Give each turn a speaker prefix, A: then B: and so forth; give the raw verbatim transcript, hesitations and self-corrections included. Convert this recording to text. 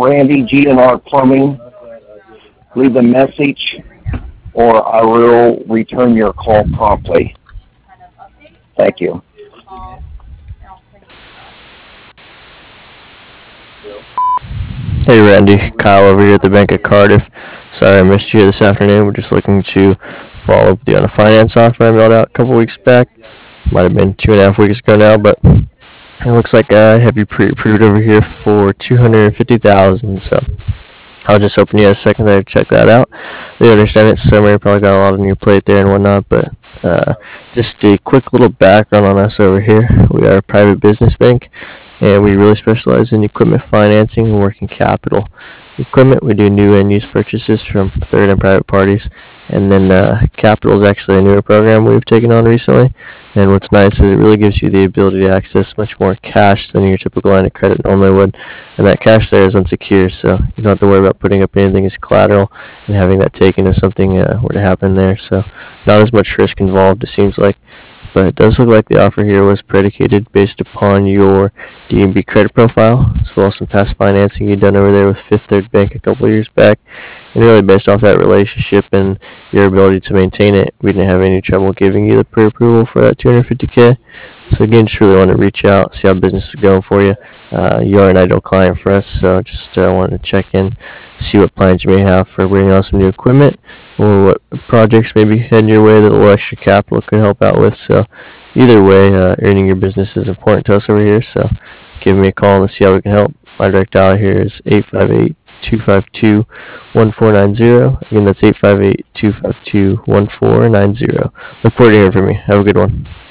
A: Randy, G and R Plumbing. Leave a message, or I will return your call promptly. Thank you.
B: Hey Randy, Kyle over here at the Bank of Cardiff. Sorry I missed you this afternoon. We're just looking to follow up with you on a finance offer I mailed out a couple weeks back. Might have been two and a half weeks ago now, but it looks like I have you pre-approved over here for two hundred fifty thousand dollars. So I was just hoping you had a second there to check that out. We understand it's summer, you probably got a lot on your plate there and whatnot, but uh, just a quick little background on us over here. We are a private business bank, and we really specialize in equipment financing and working capital. Equipment, we do new and used purchases from third and private parties, and then uh, capital is actually a newer program we've taken on recently. And what's nice is it really gives you the ability to access much more cash than your typical line of credit normally would, and that cash there is unsecured, so you don't have to worry about putting up anything as collateral and having that taken if something uh, were to happen there. So not as much risk involved, it seems like. But it does look like the offer here was predicated based upon your D and B credit profile, as well as some past financing you've done over there with Fifth Third Bank a couple of years back. And really based off that relationship and your ability to maintain it, we didn't have any trouble giving you the pre-approval for that two hundred fifty K. So again, just really want to reach out, see how business is going for you. Uh, you are an ideal client for us, so just uh, wanted to check in, see what plans you may have for bringing on some new equipment, or what projects may be heading your way that a little extra capital could help out with. So either way, uh, earning your business is important to us over here, so give me a call and see how we can help. My direct dial here is eight five eight, two five two, one four nine zero. Again, that's eight five eight, two five two, one four nine zero. Look forward to hearing from you. Have a good one.